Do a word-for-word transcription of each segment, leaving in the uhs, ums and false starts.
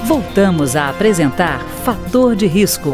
Voltamos a apresentar Fator de Risco.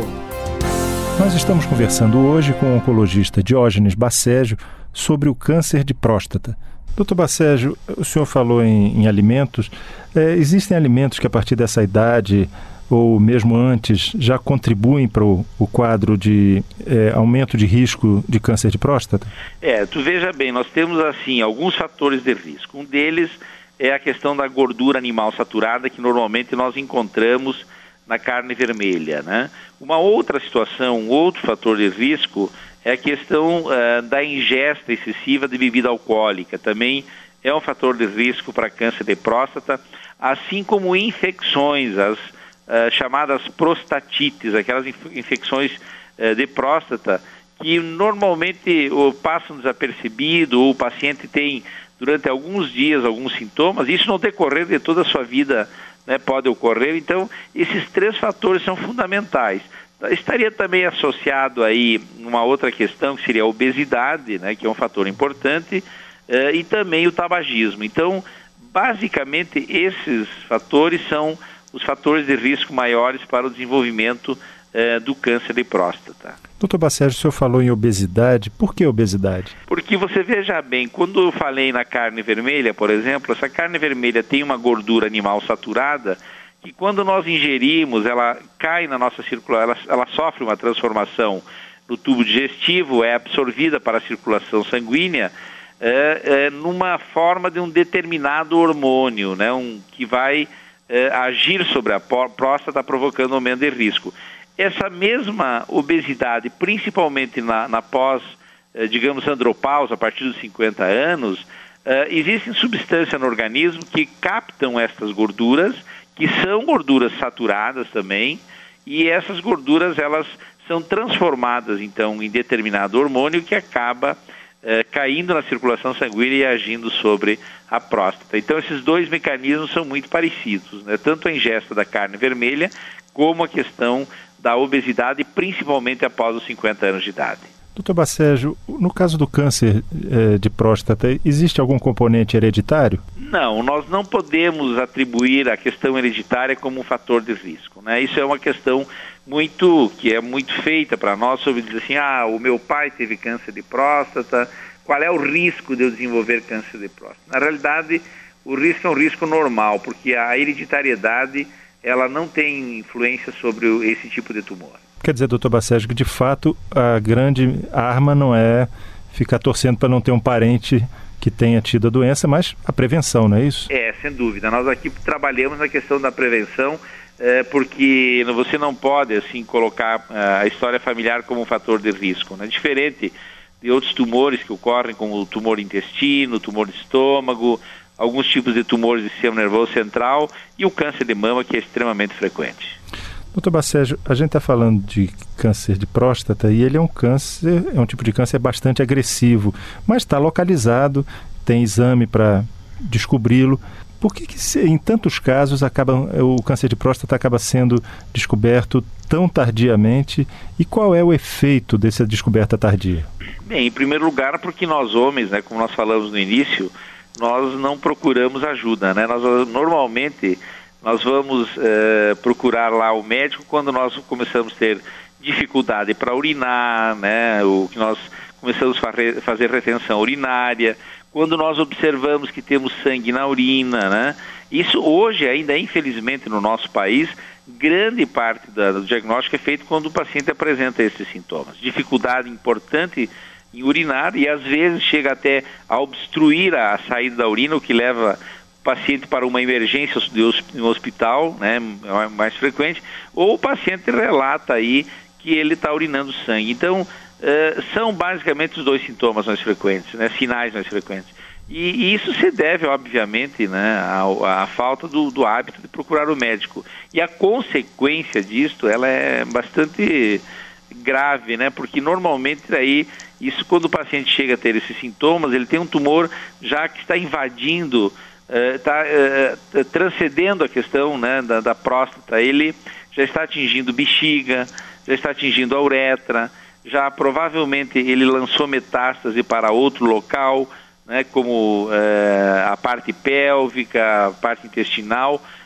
Nós estamos conversando hoje com o oncologista Diógenes Baceggio sobre o câncer de próstata. doutor Baceggio, o senhor falou em, em alimentos. É, existem alimentos que a partir dessa idade, ou mesmo antes, já contribuem para o, o quadro de é, aumento de risco de câncer de próstata? É, tu veja bem, nós temos assim alguns fatores de risco. Um deles é a questão da gordura animal saturada, que normalmente nós encontramos na carne vermelha, né? Uma outra situação, um outro fator de risco é a questão uh, da ingesta excessiva de bebida alcoólica. Também é um fator de risco para câncer de próstata, assim como infecções, as uh, chamadas prostatites, aquelas inf- infecções uh, de próstata que normalmente ou passam desapercebido ou o paciente tem durante alguns dias alguns sintomas, isso no decorrer de toda a sua vida, né, pode ocorrer. Então, esses três fatores são fundamentais. Estaria também associado aí uma outra questão, que seria a obesidade, né, que é um fator importante, eh, e também o tabagismo. Então, basicamente, esses fatores são os fatores de risco maiores para o desenvolvimento eh, do câncer de próstata. doutor Baceggio, o senhor falou em obesidade. Por que obesidade? Porque você veja bem, quando eu falei na carne vermelha, por exemplo, essa carne vermelha tem uma gordura animal saturada que quando nós ingerimos, ela cai na nossa circulação, ela, ela sofre uma transformação no tubo digestivo, é absorvida para a circulação sanguínea é, é, numa forma de um determinado hormônio, né, um, que vai é, agir sobre a próstata, provocando aumento de risco. Essa mesma obesidade, principalmente na, na pós, eh, digamos, andropausa, a partir dos cinquenta anos, eh, existem substâncias no organismo que captam estas gorduras, que são gorduras saturadas também, e essas gorduras, elas são transformadas, então, em determinado hormônio que acaba eh, caindo na circulação sanguínea e agindo sobre a próstata. Então, esses dois mecanismos são muito parecidos, né? Tanto a ingesta da carne vermelha, como a questão da obesidade, principalmente após os cinquenta anos de idade. doutor Baceggio, no caso do câncer eh, de próstata, existe algum componente hereditário? Não, nós não podemos atribuir a questão hereditária como um fator de risco, né? Isso é uma questão muito, que é muito feita para nós, sobre dizer assim, ah, o meu pai teve câncer de próstata, qual é o risco de eu desenvolver câncer de próstata? Na realidade, o risco é um risco normal, porque a hereditariedade ela não tem influência sobre esse tipo de tumor. Quer dizer, doutor Baceggio, que de fato a grande arma não é ficar torcendo para não ter um parente que tenha tido a doença, mas a prevenção, não é isso? É, sem dúvida. Nós aqui trabalhamos na questão da prevenção, é, porque você não pode, assim, colocar a história familiar como um fator de risco, né? Diferente de outros tumores que ocorrem, como o tumor intestino, o tumor de estômago, alguns tipos de tumores do sistema nervoso central e o câncer de mama, que é extremamente frequente. doutor Baceggio, a gente está falando de câncer de próstata e ele é um câncer, é um tipo de câncer bastante agressivo, mas está localizado, tem exame para descobri-lo. Por que, que em tantos casos acaba, o câncer de próstata acaba sendo descoberto tão tardiamente e qual é o efeito dessa descoberta tardia? Bem, em primeiro lugar, porque nós homens, né, como nós falamos no início, nós não procuramos ajuda, né? Nós normalmente nós vamos eh, procurar lá o médico quando nós começamos a ter dificuldade para urinar, né? O que nós começamos a fazer retenção urinária, quando nós observamos que temos sangue na urina, né? Isso hoje ainda, infelizmente, no nosso país, grande parte da, do diagnóstico é feito quando o paciente apresenta esses sintomas. Dificuldade importante em urinar e às vezes chega até a obstruir a saída da urina, o que leva o paciente para uma emergência no hospital, né, mais frequente, ou o paciente relata aí que ele está urinando sangue. Então, uh, são basicamente os dois sintomas mais frequentes, né, sinais mais frequentes. E, e isso se deve, obviamente, né, à, à falta do, do hábito de procurar o médico. E a consequência disto, ela é bastante grave, né, porque normalmente aí isso, quando o paciente chega a ter esses sintomas, ele tem um tumor já que está invadindo, está uh, uh, transcendendo a questão, né, da, da próstata. Ele já está atingindo bexiga, já está atingindo a uretra, já provavelmente ele lançou metástase para outro local, né, como uh, a parte pélvica, a parte intestinal,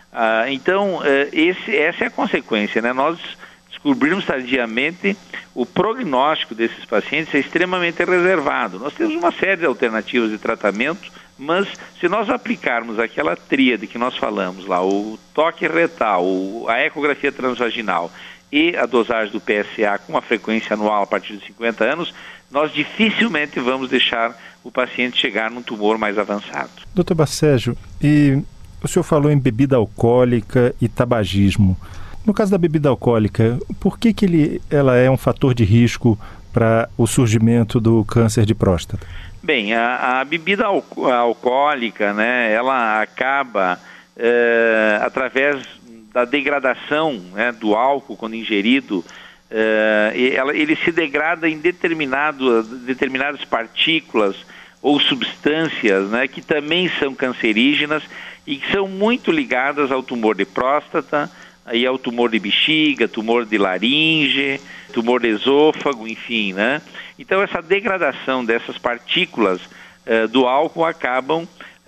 Ah, então, esse, essa é a consequência, né? Nós descobrirmos tardiamente, o prognóstico desses pacientes é extremamente reservado. Nós temos uma série de alternativas de tratamento, mas se nós aplicarmos aquela tríade que nós falamos lá, o toque retal, a ecografia transvaginal e a dosagem do P S A com uma frequência anual a partir de cinquenta anos, nós dificilmente vamos deixar o paciente chegar num tumor mais avançado. doutor Bacejo, e o senhor falou em bebida alcoólica e tabagismo. No caso da bebida alcoólica, por que, que ele, ela é um fator de risco para o surgimento do câncer de próstata? Bem, a, a bebida al- alcoólica, né, ela acaba é, através da degradação, né, do álcool quando ingerido, é, ela, ele se degrada em determinado, determinadas partículas ou substâncias, né, que também são cancerígenas e que são muito ligadas ao tumor de próstata, aí ao tumor de bexiga, tumor de laringe, tumor de esôfago, enfim, né? Então essa degradação dessas partículas uh, do álcool acabam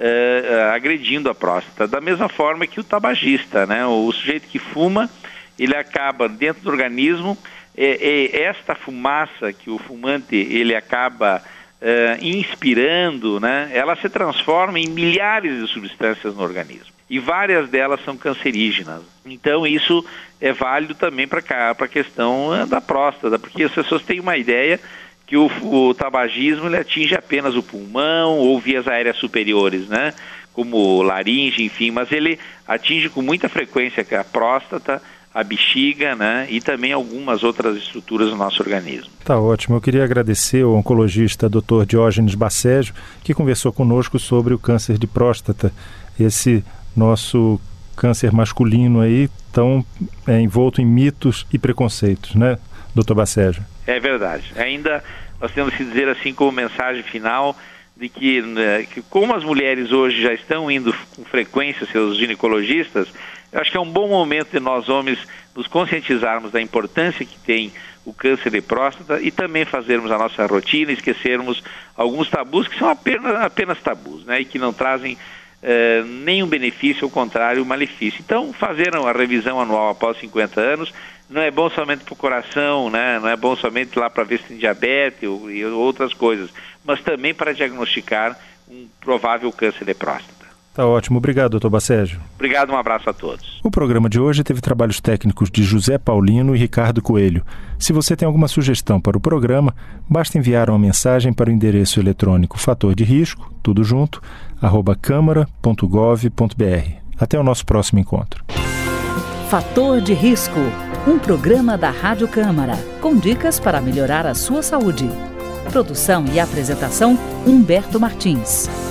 uh, agredindo a próstata, da mesma forma que o tabagista, né? O sujeito que fuma, ele acaba dentro do organismo, é, é esta fumaça que o fumante ele acaba uh, inspirando, né? Ela se transforma em milhares de substâncias no organismo. E várias delas são cancerígenas. Então isso é válido também para a questão da próstata, porque as pessoas têm uma ideia que o, o tabagismo ele atinge apenas o pulmão ou vias aéreas superiores, né? Como laringe, enfim, mas ele atinge com muita frequência a próstata, a bexiga, né? E também algumas outras estruturas do nosso organismo. Tá ótimo. Eu queria agradecer ao oncologista doutor Diógenes Bacejo, que conversou conosco sobre o câncer de próstata, esse nosso câncer masculino aí, tão é, envolto em mitos e preconceitos, né, doutor Bacejo? É verdade. Ainda nós temos que dizer assim como mensagem final de que, né, que como as mulheres hoje já estão indo com frequência seus ginecologistas, eu acho que é um bom momento de nós homens nos conscientizarmos da importância que tem o câncer de próstata e também fazermos a nossa rotina, esquecermos alguns tabus que são apenas, apenas tabus, né, e que não trazem Uh, nenhum benefício, ao contrário, malefício. Então, fazer uma revisão anual após cinquenta anos não é bom somente para o coração, né? Não é bom somente lá para ver se tem diabetes ou, e outras coisas, mas também para diagnosticar um provável câncer de próstata. Tá ótimo. Obrigado, doutor Bacejo. Obrigado, um abraço a todos. O programa de hoje teve trabalhos técnicos de José Paulino e Ricardo Coelho. Se você tem alguma sugestão para o programa, basta enviar uma mensagem para o endereço eletrônico fator de risco, tudo junto, arroba câmara ponto gov ponto br. Até o nosso próximo encontro. Fator de Risco, um programa da Rádio Câmara, com dicas para melhorar a sua saúde. Produção e apresentação, Humberto Martins.